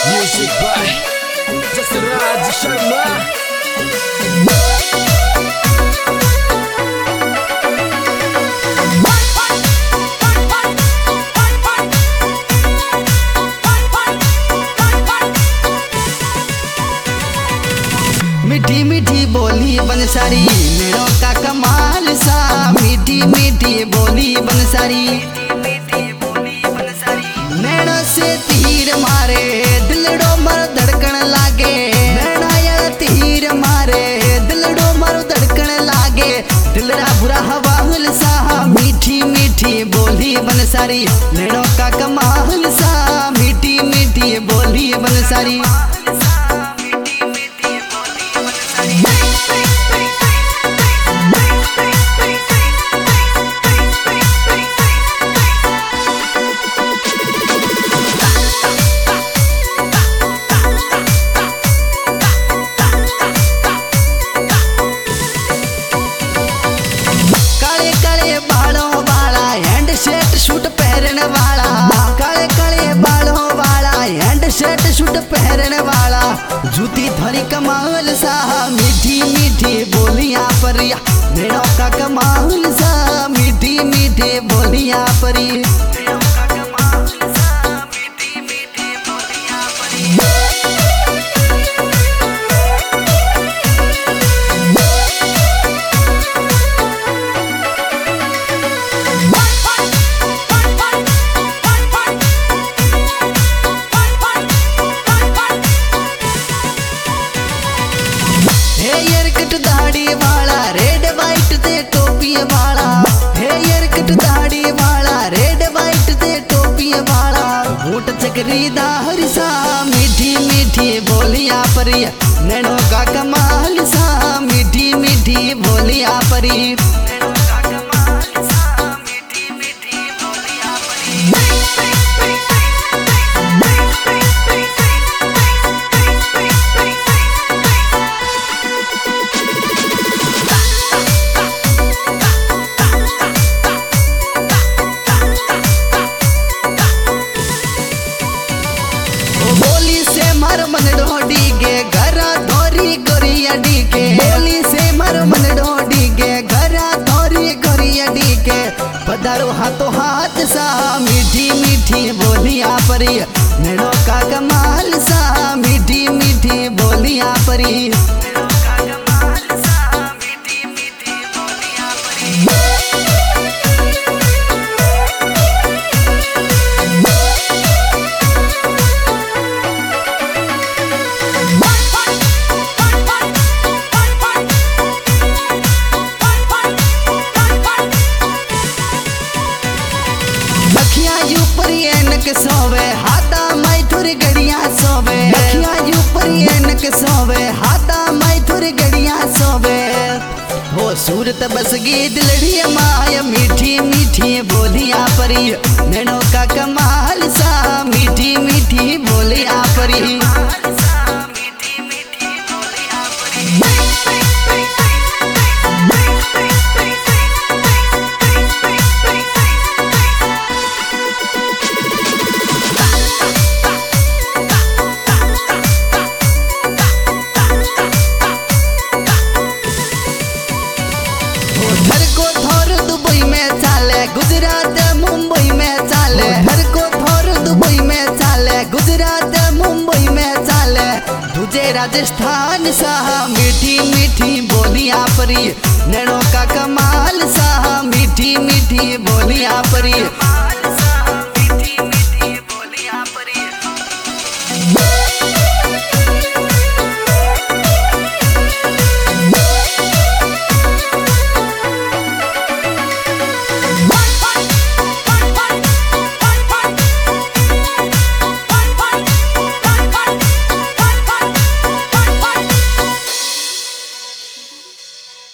Music by Jasraj Sharma. मीठी मीठी बोली बंसारी मेरों का कमाल सा। मीठी मीठी बोली बंसारी नैना से तीर मारे दिलड़ो मर धड़कन लागे। नैना यार तीर मारे दिलड़ो मर धड़कन लागे। दिलरा बुरा हवाल सा। मीठी मीठी बोली बंसारी नैनों का कमाल सा। मीठी मीठी बोली बंसारी शूट पहनने वाला। काले काले बालों वाला हैंड शर्ट शूट पहनने वाला। जूती धरी कमाल सा। मीठी मीठी बोलियां परिया नैनों का कमाल सा। मीठी मीठी बोलियां परी दाढ़ी वाला रेड वाइट ते टोपी वाला। हेयर कट दाढ़ी वाला रेड वाइट ते टोपी वाला। बूट चकरी दाहर सा। मीठी मीठी बोलियां परी नैनों का कमाल सा। मीठी मीठी बोलियां परी मन ढोडी के घरा धोरी गोरी अडी के। बोली से मर मन ढोडी के घरा धोरी गोरी अडी के। पधारो हाथों हाथ सा। मीठी मीठी बोलियां परी नैनों का कमाल सा। मीठी मीठी बोलियां परी के सोवे हाथा माई थोड़ी गड़िया सोवे। अखियां ऊपर एनक सोवे हाथा माई थोड़ी गड़िया सोवे। हो सूरत बस गी दिलड़ी माय मीठी मीठी बोलियां परी नैनों का कमाल सा। मीठी मीठी बोलियां परी गुजरात मुंबई में चाले। घर को थोर दुबई में चाले। गुजरात मुंबई में चाले। तुझे राजस्थान सा। मीठी मीठी बोलियां परी नैनों का